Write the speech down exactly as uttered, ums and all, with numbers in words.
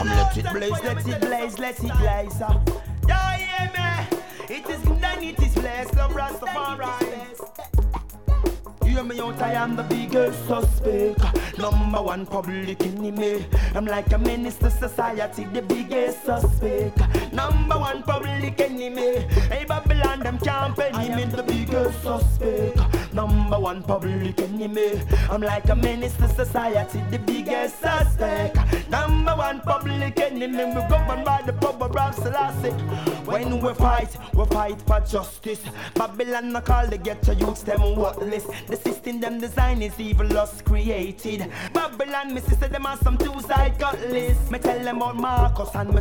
Come let it blaze, let it blaze, let it blaze. Yeah, yeah, man. It is good and it is blessed. Love Rastafari. Hear me out, I am the biggest suspect. Number one public enemy. I'm like a menace to society, the biggest suspect. Number one public enemy. Hey Babylon, them can't penny me, the biggest suspect. Number one public enemy. I'm like a menace to society, the biggest suspect. Number one public enemy. We governed by the power of Selassie. When we fight, we fight for justice. Babylon I call the ghetto youths them worthless. The system them design is evil us created. Babylon me sister them are some two-side cutlass. Me tell them about Marcus and me